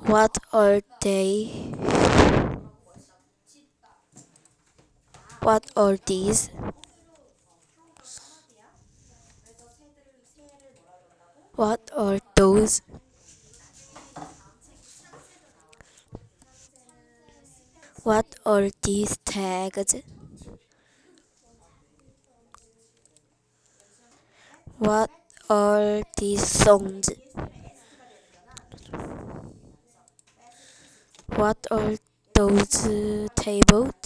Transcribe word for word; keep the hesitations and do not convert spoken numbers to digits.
What are they? What are these? What are those? What are these tags? What are these songs? What are those tables?